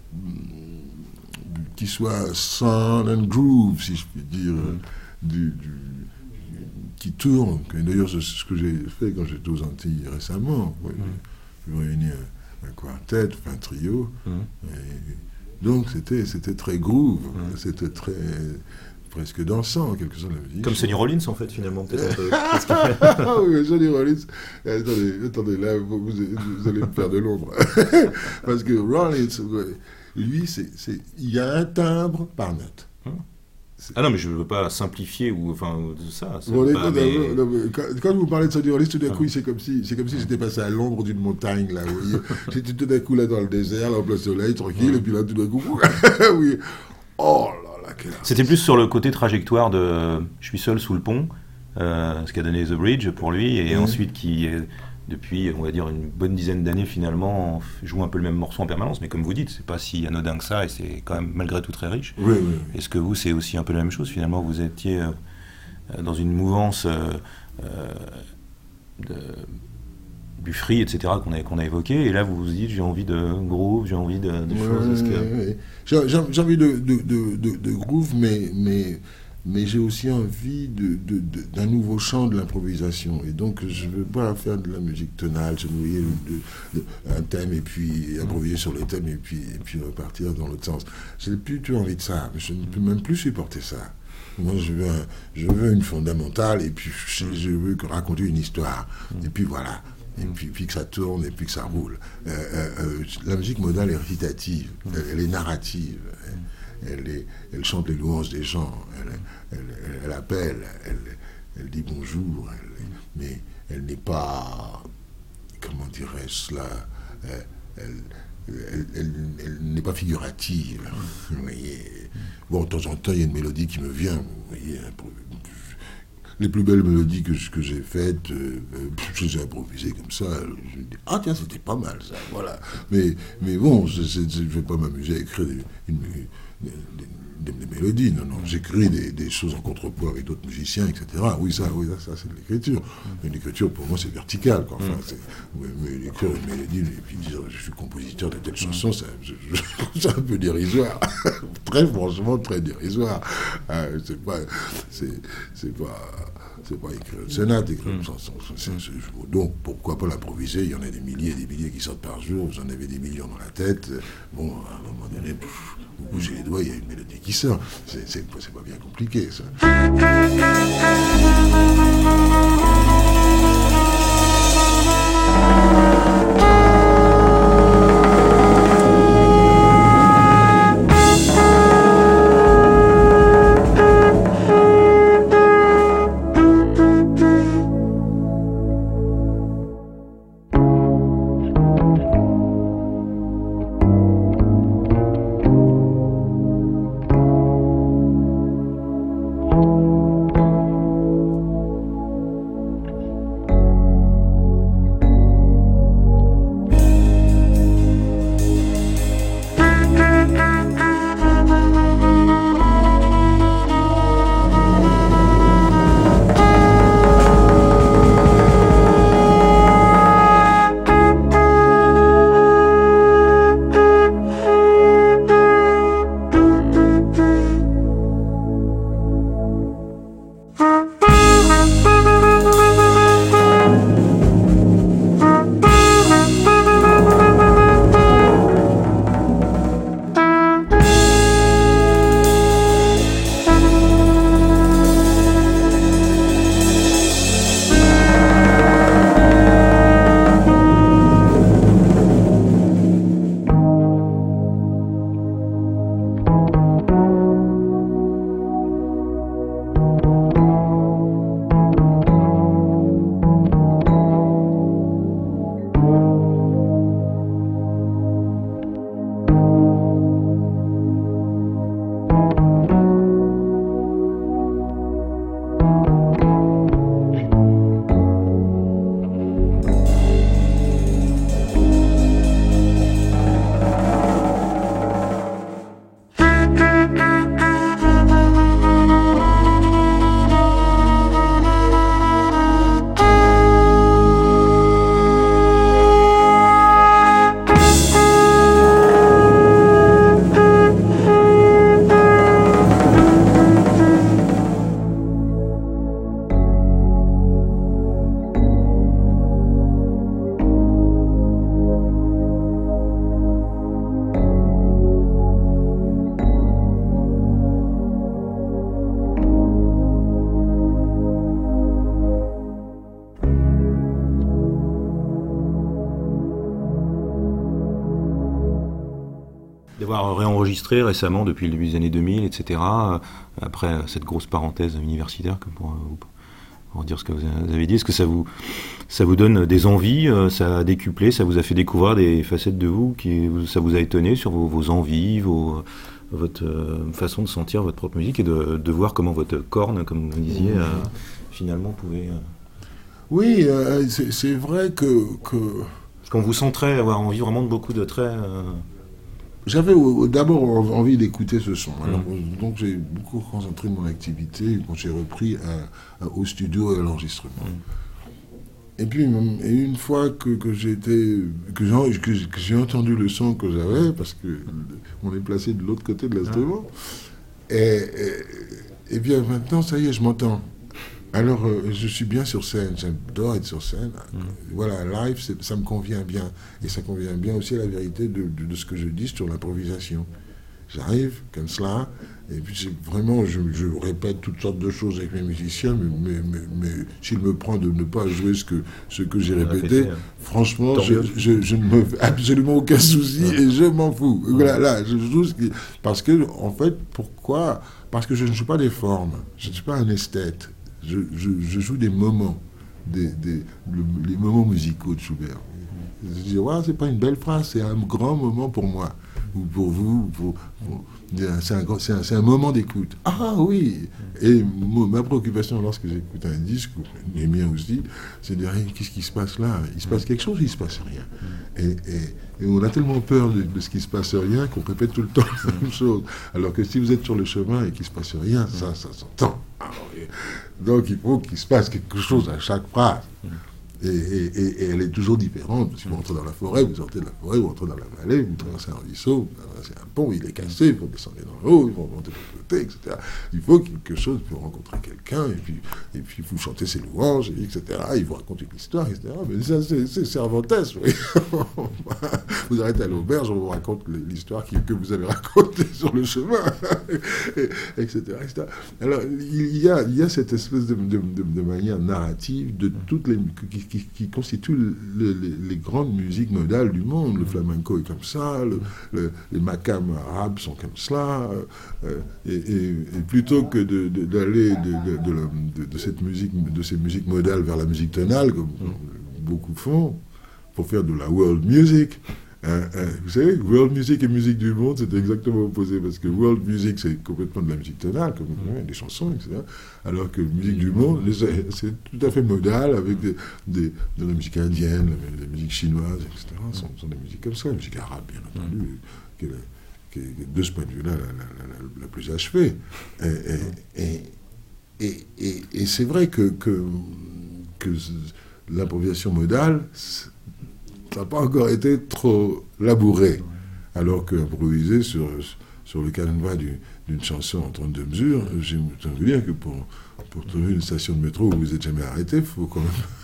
qui soit sound and groove, si je puis dire, mm. du, du, qui tourne. Et d'ailleurs, c'est ce que j'ai fait quand j'étais aux Antilles récemment. Ouais. Mm. J'ai réuni un, un quartet, un trio. Mm. Et donc, c'était, c'était très groove, mm. c'était très... presque dansant, quelque chose de la musique. Comme Sonny Rollins, en fait, finalement, peut-être. Ah oui, Sonny Rollins. Attendez, attendez, là, vous, vous, vous allez me faire de l'ombre. Parce que Rollins... Lui, c'est, c'est, il y a un timbre par note. Hum. Ah non, mais je ne veux pas simplifier ou enfin ça. ça bon, pas, écoute, mais... non, mais quand, quand vous parlez de Sonny Rollins, tout d'un coup, c'est comme si, c'est comme si j'étais passé à l'ombre d'une montagne là. Vous voyez, j'étais tout d'un coup là dans le désert, là en plein soleil, tranquille, hum. et puis là tout d'un coup, oui. Oh là là. Quelle... C'était plus sur le côté trajectoire de, je suis seul sous le pont, euh, ce qu'a donné The Bridge pour lui, et hum. ensuite qui est depuis, on va dire, une bonne dizaine d'années, finalement, on joue un peu le même morceau en permanence, mais comme vous dites, c'est pas si anodin que ça, et c'est quand même, malgré tout, très riche. Oui, oui, oui. Est-ce que vous, c'est aussi un peu la même chose, finalement? Vous étiez euh, dans une mouvance euh, de, du free, et cetera, qu'on a, qu'on a évoqué, et là, vous vous dites, j'ai envie de groove, j'ai envie de, de oui, choses... Oui, est-ce que... oui, oui. J'ai, j'ai, j'ai envie de, de, de, de, de groove, mais... mais... mais j'ai aussi envie de, de, de, d'un nouveau champ de l'improvisation. Et donc, je ne veux pas faire de la musique tonale, se noyer de, de, un thème et puis improviser sur le thème et puis, et puis repartir dans l'autre sens. Je n'ai plus du tout envie de ça. Je ne peux même plus supporter ça. Moi, je veux, un, je veux une fondamentale et puis je, je veux raconter une histoire. Et puis voilà. Et puis, puis que ça tourne et puis que ça roule. Euh, euh, la musique modale est récitative, elle, elle est narrative. Elle, Elle, est, elle chante les louanges des gens, elle, elle, elle, elle appelle, elle, elle dit bonjour, elle, mais elle n'est pas, comment dirais-je cela, elle, elle, elle, elle, elle n'est pas figurative. Vous voyez. Bon, de temps en temps, il y a une mélodie qui me vient, vous voyez, les plus belles mélodies que, que j'ai faites, euh, je les ai improvisées comme ça. Je me dis, ah tiens, c'était pas mal ça, voilà. Mais, mais bon, je ne vais pas m'amuser à écrire des, une, des, des, des mélodies, non, non. J'écris des, des choses en contrepoids avec d'autres musiciens, et cetera. Oui, ça, oui, ça, ça c'est de l'écriture. Mais l'écriture, pour moi, c'est vertical, quoi. Enfin, c'est, mais écrire une mélodie et puis dire, je suis compositeur de telle chanson, ça, je, je, c'est un peu dérisoire. Très franchement, très dérisoire. Euh, c'est pas... C'est, c'est pas... C'est pas écrire une sonate, écrire une chanson. Donc, pourquoi pas l'improviser? Il y en a des milliers et des milliers qui sortent par jour. Vous en avez des millions dans la tête. Bon, à un moment donné, pff, vous bougez les doigts, il y a une mélodie qui sort. C'est, c'est, c'est pas bien compliqué, ça. D'avoir réenregistré récemment, depuis le début des années deux mille, et cetera, après cette grosse parenthèse universitaire, comme pour, pour dire ce que vous avez dit, est-ce que ça vous, ça vous donne des envies, ça a décuplé, ça vous a fait découvrir des facettes de vous, qui, ça vous a étonné sur vos, vos envies, vos, votre façon de sentir votre propre musique et de, de voir comment votre corne, comme vous disiez, euh, finalement pouvait... Euh... Oui, euh, c'est, c'est vrai que... que... Parce qu'on vous sentrait avoir envie vraiment de beaucoup de traits... Euh... J'avais d'abord envie d'écouter ce son. Alors, mmh. Donc j'ai beaucoup concentré mon activité quand j'ai repris à, à, au studio et à l'enregistrement. Mmh. Et puis, et une fois que, que, j'ai, été, que, j'ai, que j'ai entendu le son que j'avais, parce qu'on est placé de l'autre côté de l'instrument, mmh. et, et, et bien maintenant, ça y est, je m'entends. Alors, euh, je suis bien sur scène, j'adore être sur scène. Mmh. Voilà, live, c'est, ça me convient bien. Et ça convient bien aussi à la vérité de, de, de ce que je dis sur l'improvisation. J'arrive comme cela, et puis c'est vraiment, je, je répète toutes sortes de choses avec mes musiciens, mais, mais, mais, mais s'il me prend de ne pas jouer ce que, ce que j'ai répété, franchement, je, je, je ne me fais absolument aucun souci, mmh. et je m'en fous. Mmh. Voilà, là, je joue ce qui... Parce que, en fait, pourquoi ? Parce que je ne joue pas des formes, je ne suis pas un esthète. Je, je, je joue des moments, des, des, le, les moments musicaux de Schubert. Je dis, ouais, c'est pas une belle phrase, c'est un grand moment pour moi, ou pour vous, pour, pour, c'est, un, c'est, un, c'est un moment d'écoute. Ah oui. Et mo, ma préoccupation lorsque j'écoute un disque, les miens aussi, c'est de dire, hey, qu'est-ce qui se passe là ? Il se passe quelque chose, il se passe rien. Et, et, et on a tellement peur de, de ce qui se passe rien qu'on répète tout le temps la même chose. Alors que si vous êtes sur le chemin et qu'il se passe rien, ça, ça s'entend. Ah, oui. Donc il faut qu'il se passe quelque chose à chaque phrase. Et, et, et, et elle est toujours différente. Si vous rentrez dans la forêt, vous sortez de la forêt, vous rentrez dans la vallée, vous traversez un ruisseau, vous traversez un pont, il est cassé, il faut descendre dans l'eau, il faut monter de l'autre côté, et cetera. Il faut quelque chose pour rencontrer quelqu'un, et puis, et puis vous chantez ses louanges, et cetera. Il vous raconte une histoire, et cetera. Mais ça, c'est, c'est Cervantes. Oui. Vous arrêtez à l'auberge, on vous raconte l'histoire qui, que vous avez racontée sur le chemin, et cetera, et cetera. Alors, il y a, il y a cette espèce de, de, de, de manière narrative de toutes les... Qui, Qui, qui constituent le, le, les, les grandes musiques modales du monde. Le flamenco est comme ça, le, le, les makams arabes sont comme cela, euh, et, et, et plutôt que de, de, d'aller de, de, de, de, de, cette musique, de ces musiques modales vers la musique tonale, comme beaucoup font, pour faire de la world music. Hein, hein, vous savez, world music et musique du monde, c'est exactement opposé, parce que world music, c'est complètement de la musique tonale, comme hein, des chansons, et cetera. Alors que musique du monde, c'est tout à fait modal, avec des, des, de la musique indienne, la, la musique chinoise, et cetera. Ce sont, sont des musiques comme ça, la musique arabe, bien entendu, qui est, la, qui est de ce point de vue-là la, la, la, la plus achevée. Et, et, et, et, et c'est vrai que, que, que l'improvisation modale, ça n'a pas encore été trop labouré. Alors qu'improviser sur, sur le canevas du, d'une chanson en trente-deux mesures, j'ai envie de dire que pour, pour trouver une station de métro où vous n'êtes jamais arrêté, il faut quand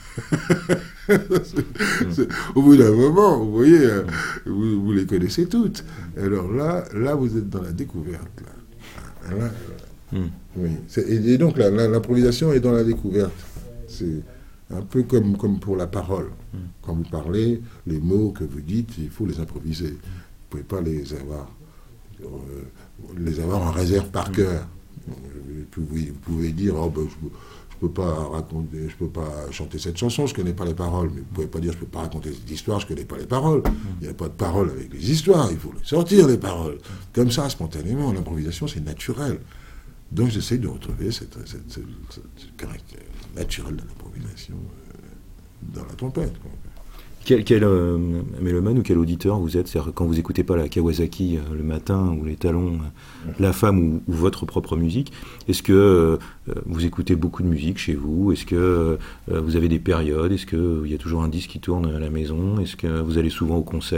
même... c'est, c'est, au bout d'un moment, vous voyez, vous, vous les connaissez toutes. Alors là, là, vous êtes dans la découverte. Là. Là, là. Mm. Oui. C'est, et, et donc, là, là, l'improvisation est dans la découverte. C'est... Un peu comme, comme pour la parole. Mm. Quand vous parlez, les mots que vous dites, il faut les improviser. Vous ne pouvez pas les avoir, euh, les avoir en réserve par cœur. Mm. Vous, vous pouvez dire, oh, ben, je ne peux pas raconter, je peux pas chanter cette chanson, je ne connais pas les paroles. Mais vous ne pouvez pas dire, je ne peux pas raconter cette histoire, je ne connais pas les paroles. Mm. Il n'y a pas de paroles avec les histoires, il faut les sortir, les paroles. Comme ça, spontanément, l'improvisation, c'est naturel. Donc j'essaie de retrouver cette, cette, cette, ce caractère naturel de l'improvisation euh, dans la trompette. Quoi. Quel, quel euh, mélomane ou quel auditeur vous êtes ? C'est-à-dire quand vous n'écoutez pas la Kawasaki euh, le matin, ou les talons, euh, la femme, ou, ou votre propre musique, est-ce que euh, vous écoutez beaucoup de musique chez vous ? Est-ce que euh, vous avez des périodes ? Est-ce qu'il y a toujours un disque qui tourne à la maison ? Est-ce que vous allez souvent au concert ?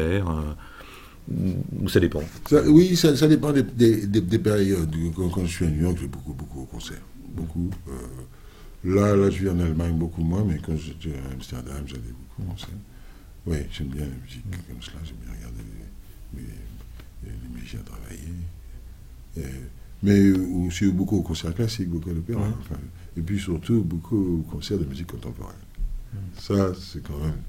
Ou ça dépend. Ça, oui, ça, ça dépend des, des, des, des périodes. Quand, quand je suis à New York, je vais beaucoup, beaucoup au concert. Beaucoup. Euh, là, là, je vis en Allemagne beaucoup moins, mais quand j'étais à Amsterdam, j'allais beaucoup au concert. Oui, j'aime bien la musique mmh. comme cela. J'aime bien regarder les, les, les musiciens travailler. Et, mais aussi beaucoup au concert classique, beaucoup à l'opéra. Mmh. Enfin, et puis surtout beaucoup au concert de musique contemporaine. Mmh. Ça, c'est quand même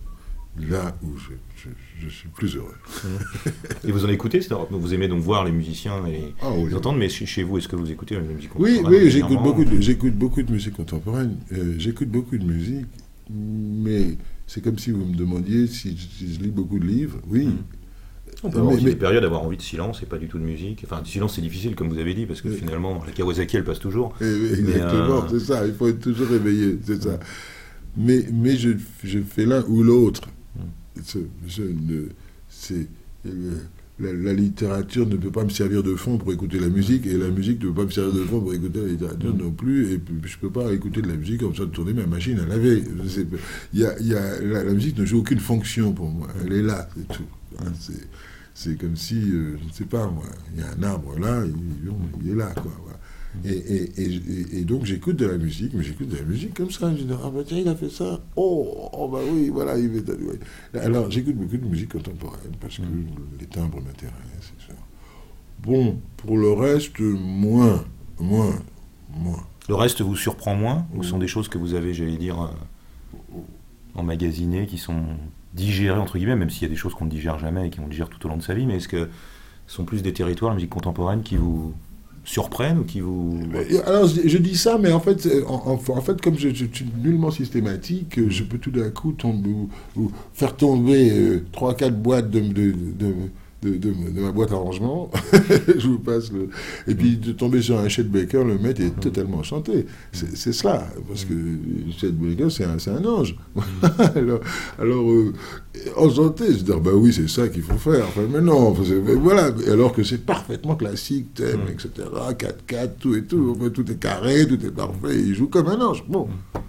là où je, je, je suis plus heureux. Et vous en écoutez, c'est-à-dire, vous aimez donc voir les musiciens et les, Ah oui. les entendre, mais chez, chez vous, est-ce que vous écoutez la musique Oui, contemporaine oui, j'écoute régulièrement beaucoup, de, j'écoute beaucoup de musique contemporaine. Euh, j'écoute beaucoup de musique, mais c'est comme si vous me demandiez si, si je lis beaucoup de livres. Oui. Mmh. On peut avoir mais, aussi mais, des périodes d'avoir envie de silence et pas du tout de musique. Enfin, du silence, c'est difficile, comme vous avez dit, parce que oui. finalement, la Kawasaki, elle passe toujours. Exactement, euh... c'est ça. Il faut être toujours réveillé, c'est ça. Mais, mais je, je fais l'un ou l'autre. Mmh. Je, je ne, c'est, euh, la, la littérature ne peut pas me servir de fond pour écouter la musique, et la musique ne peut pas me servir de fond pour écouter la littérature mmh. non plus. Et puis, je ne peux pas écouter de la musique comme ça, de tourner ma machine à laver. C'est, y a, y a, la, la musique ne joue aucune fonction pour moi. Elle est là, c'est tout. Mmh. C'est, c'est comme si, euh, je ne sais pas moi, il y a un arbre là, il, il est là, quoi. Voilà. Et, et, et, et donc j'écoute de la musique, mais j'écoute de la musique comme ça. Je dis, ah ben tiens, il a fait ça. Oh, oh bah oui, voilà, il fait ça. Alors j'écoute beaucoup de musique contemporaine parce que mmh. les timbres m'intéressent, c'est ça. Bon, pour le reste, moins, moins, moins. Le reste vous surprend moins, ou mmh. sont des choses que vous avez, j'allais dire, euh, emmagasinées, qui sont digérées, entre guillemets, même s'il y a des choses qu'on ne digère jamais et qu'on digère tout au long de sa vie, mais est-ce que ce sont plus des territoires, la musique contemporaine, qui vous surprennent ou qui vous... Alors je, je dis ça, mais en fait, en, en, en fait comme je, je, je suis nullement systématique, mmh. je peux tout d'un coup tomber, ou, ou faire tomber trois, euh, quatre boîtes de, de, de, de, de, de ma boîte à rangement. Je vous passe le... Et puis de tomber sur un Chet Baker, le mec est mmh. totalement enchanté. C'est, c'est cela, parce que Chet Baker, c'est un, c'est un ange. alors, alors euh, enchanté, je veux dire, bah oui, c'est ça qu'il faut faire. Enfin, mais non, mais voilà. Alors que c'est parfaitement classique, thème, mmh. et cetera. quatre quatre, tout et tout. Enfin, tout est carré, tout est parfait. Il joue comme un ange. Bon.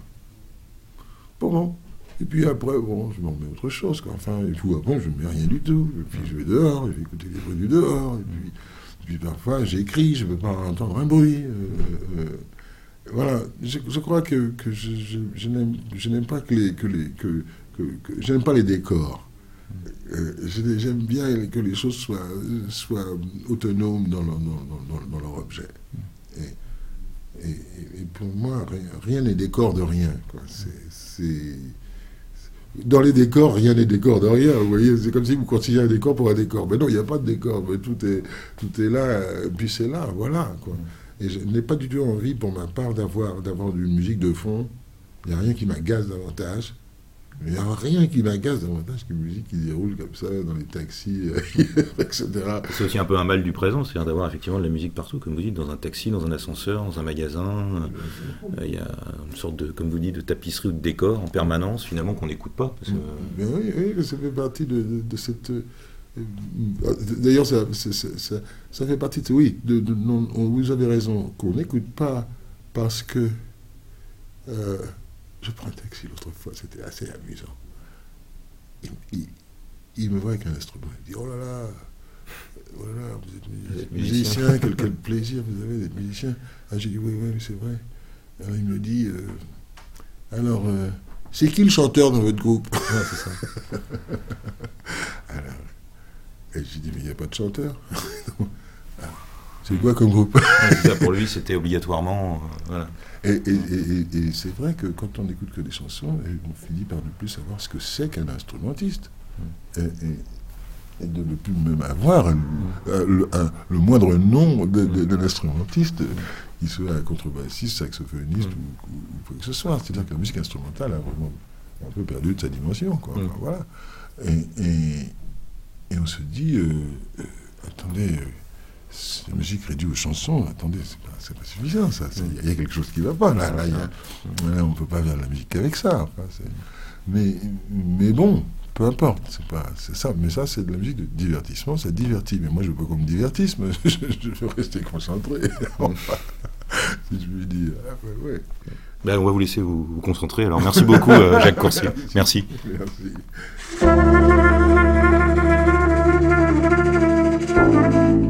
Bon, bon. Et puis après, bon, je m'en mets autre chose, quoi. Enfin, et puis après, je ne mets rien du tout. Et puis je vais dehors, je vais écouter les bruits du dehors. Et puis, et puis parfois, j'écris, je ne peux pas entendre un bruit. Euh, euh, voilà. Je, je crois que, que je, je, je, n'aime, je n'aime pas que les... Que les que, que, que, je n'aime pas les décors. Euh, j'aime bien que les choses soient, soient autonomes dans leur, dans, dans, dans leur objet. Et, et, et pour moi, rien, rien n'est décor de rien, quoi. C'est... c'est Dans les décors, rien n'est décor de rien. Vous voyez, c'est comme si vous considérez un décor pour un décor. Mais non, il n'y a pas de décor. Mais tout est, tout est là, puis c'est là, voilà, quoi. Et je n'ai pas du tout envie, pour ma part, d'avoir, d'avoir une musique de fond. Il n'y a rien qui m'agace davantage. Il n'y a rien qui m'agace davantage qu'une musique qui déroule comme ça dans les taxis, et cetera. C'est aussi un peu un mal du présent, c'est-à-dire d'avoir effectivement de la musique partout, comme vous dites, dans un taxi, dans un ascenseur, dans un magasin. Il euh, y a une sorte de, comme vous dites, de tapisserie ou de décor en permanence, finalement, qu'on n'écoute pas. Parce que... Mais oui, oui, ça fait partie de, de, de cette... D'ailleurs, ça, ça, ça, ça fait partie de... Oui, de, de, non, vous avez raison, qu'on n'écoute pas parce que... Euh, je prends un taxi l'autre fois, c'était assez amusant. Il, il, il me voit avec un instrument, il dit « Oh là là, oh là là, vous êtes, vous êtes musicien, musicien quel, quel plaisir vous avez d'être musicien. » Ah, j'ai dit « Oui, oui, c'est vrai. » Alors il me dit euh, « Alors, euh, c'est qui le chanteur dans votre groupe ?» Ouais, c'est ça. Alors, et j'ai dit « Mais il n'y a pas de chanteur. » C'est quoi comme groupe? C'est ça, pour lui, c'était obligatoirement... Euh, voilà. Et, et, et, et c'est vrai que quand on n'écoute que des chansons, on finit par ne plus savoir ce que c'est qu'un instrumentiste. Mm. Et, et, et de ne plus même avoir un, mm. un, le, un, le moindre nom de, de, d'un instrumentiste, mm. qu'il soit un contrebassiste, saxophoniste mm. ou, ou, ou quoi que ce soit. C'est-à-dire que la musique instrumentale a vraiment un peu perdu de sa dimension, quoi. Mm. Enfin, voilà. Et, et, et on se dit, euh, euh, attendez... Euh, la musique réduite aux chansons, attendez, c'est pas, c'est pas suffisant, ça. Il y, y a quelque chose qui ne va pas, là. là, y a, là on ne peut pas faire de la musique qu'avec ça. Enfin, c'est, mais, mais bon, peu importe, c'est, pas, c'est ça. Mais ça, c'est de la musique de divertissement, ça divertit. Mais moi, je ne veux pas qu'on me divertisse, mais je, je veux rester concentré. Si je lui dis, ah, ouais, ouais. Ben, on va vous laisser vous, vous concentrer. Alors, merci beaucoup, euh, Jacques Coursier. Merci. Merci.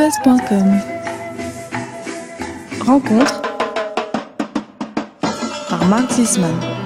buzz point com. Rencontre par Mark Zisman.